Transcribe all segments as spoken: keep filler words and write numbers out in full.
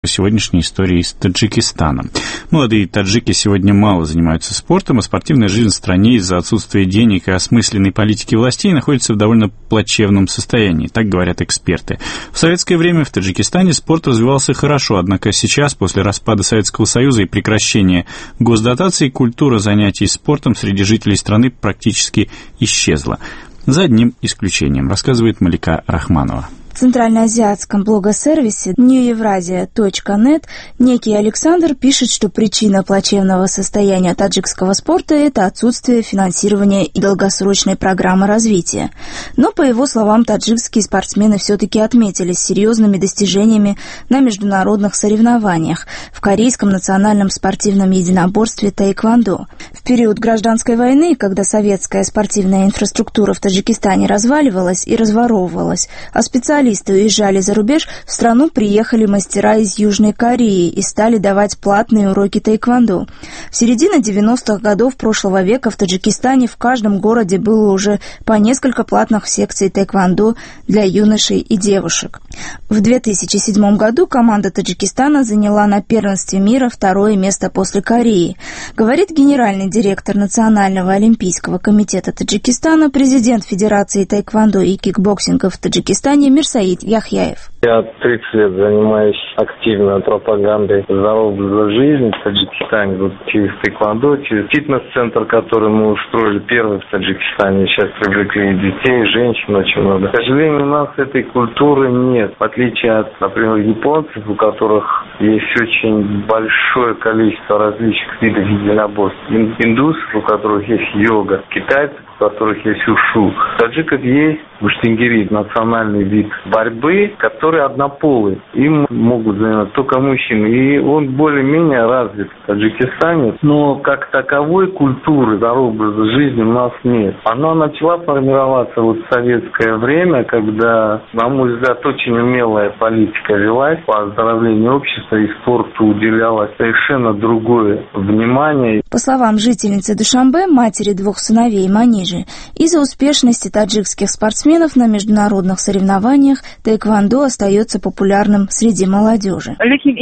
сегодняшней истории с Таджикистаном. Молодые таджики сегодня мало занимаются спортом, а спортивная жизнь в стране из-за отсутствия денег и осмысленной политики властей находится в довольно плачевном состоянии, так говорят эксперты. В советское время в Таджикистане спорт развивался хорошо, однако сейчас, после распада Советского Союза и прекращения госдотаций, культура занятий спортом среди жителей страны практически исчезла. За одним исключением, рассказывает Малика Рахманова. В центральноазиатском блогосервисе нью евразия точка нет некий Александр пишет, что причина плачевного состояния таджикского спорта – это отсутствие финансирования и долгосрочной программы развития. Но, по его словам, таджикские спортсмены все-таки отметились серьезными достижениями на международных соревнованиях в корейском национальном спортивном единоборстве таэквондо. В период гражданской войны, когда советская спортивная инфраструктура в Таджикистане разваливалась и разворовывалась, а специалисты Специалисты уезжали за рубеж, в страну приехали мастера из Южной Кореи и стали давать платные уроки таэквондо. В середине девяностых годов прошлого века в Таджикистане в каждом городе было уже по несколько платных секций таэквондо для юношей и девушек. В две тысячи седьмом году команда Таджикистана заняла на первенстве мира второе место после Кореи. Говорит генеральный директор Национального олимпийского комитета Таджикистана, президент Федерации таэквондо и кикбоксинга в Таджикистане Мирсаид Яхьяев. Я тридцать лет занимаюсь активно пропагандой здорового образа жизни в Таджикистане, вот через таэквондо, через фитнес-центр, который мы устроили первый в Таджикистане. Сейчас привлекли детей, женщин очень много. К сожалению, у нас этой культуры нет, в отличие от, например, японцев, у которых есть очень большое количество различных видов единоборств. Индусов, у которых есть йога, китайцев, у которых есть ушу. У таджиков есть буштингири, национальный вид борьбы, который однополый. Им могут заниматься только мужчины. И он более-менее развит в Таджикистане. Но как таковой культуры здорового образа жизни у нас нет. Она начала формироваться вот в советское время, когда, на мой взгляд, очень умелая политика велась по оздоровлению общества, и спорту уделялось совершенно другое внимание. По словам жительницы Душанбе, матери двух сыновей Манижи, из-за успешности таджикских спортсменов на международных соревнованиях таэквондо остается популярным среди молодежи.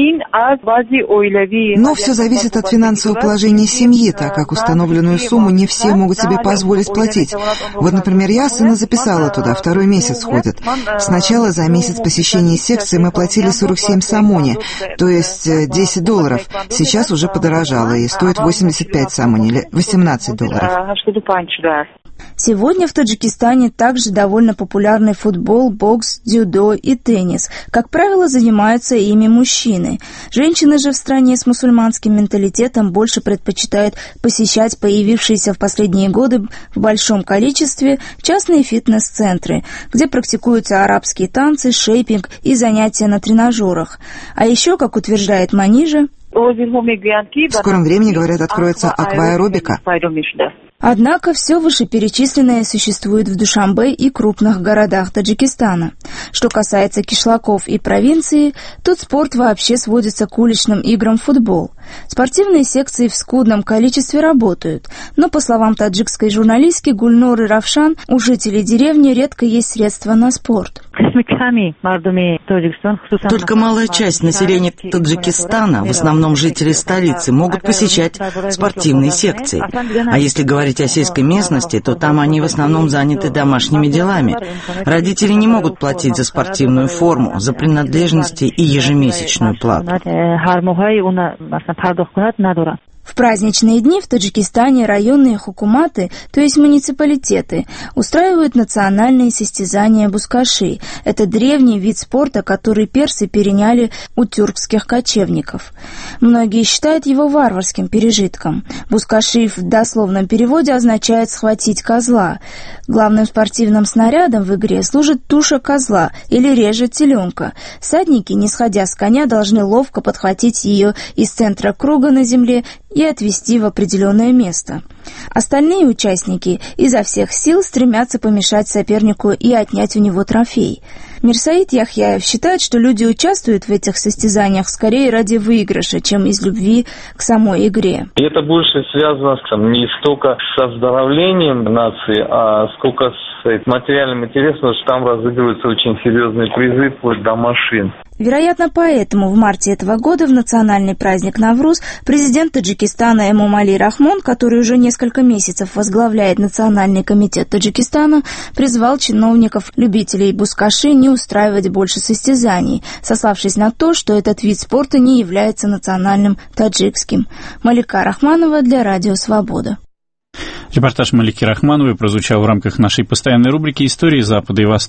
Но все зависит от финансового положения семьи, так как установленную сумму не все могут себе позволить платить. Вот, например, я сына записала туда, второй месяц ходит. Сначала за месяц посещения секции мы платили сорок семь самони, то есть десять долларов. Сейчас уже подорожало и стоит восемьдесят пять самони, или восемнадцать долларов. Сегодня в Таджикистане также довольно популярны футбол, бокс, дзюдо и теннис. Как правило, занимаются ими мужчины. Женщины же в стране с мусульманским менталитетом больше предпочитают посещать появившиеся в последние годы в большом количестве частные фитнес-центры, где практикуются арабские танцы, шейпинг и занятия на тренажерах. А еще, как утверждает Манижа, в скором времени, говорят, откроется акваэробика. Однако все вышеперечисленное существует в Душанбе и крупных городах Таджикистана. Что касается кишлаков и провинции, тут спорт вообще сводится к уличным играм в футбол. Спортивные секции в скудном количестве работают, но, по словам таджикской журналистки Гульноры Равшан, у жителей деревни редко есть средства на спорт. Только малая часть населения Таджикистана, в основном жители столицы, могут посещать спортивные секции. А если говорить о сельской местности, то там они в основном заняты домашними делами. Родители не могут платить за спортивную форму, за принадлежности и ежемесячную плату. В праздничные дни в Таджикистане районные хукуматы, то есть муниципалитеты, устраивают национальные состязания бускаши. Это древний вид спорта, который персы переняли у тюркских кочевников. Многие считают его варварским пережитком. Бускаши в дословном переводе означает «схватить козла». Главным спортивным снарядом в игре служит туша козла или реже теленка. Всадники, не сходя с коня, должны ловко подхватить ее из центра круга на земле и отвести в определенное место. Остальные участники изо всех сил стремятся помешать сопернику и отнять у него трофей. Мирсаид Яхьяев считает, что люди участвуют в этих состязаниях скорее ради выигрыша, чем из любви к самой игре. И это больше связано не столько с оздоровлением нации, а сколько с материальным интересом, что там разыгрываются очень серьезные призы вплоть до машин. Вероятно, поэтому в марте этого года в национальный праздник Навруз президент Таджикистана Эмомали Рахмон, который уже несколько месяцев возглавляет Национальный комитет Таджикистана, призвал чиновников, любителей бускаши не устраивать больше состязаний, сославшись на то, что этот вид спорта не является национальным таджикским. Малика Рахманова для Радио Свобода. Репортаж Малики Рахмановой прозвучал в рамках нашей постоянной рубрики «Истории Запада и Востока».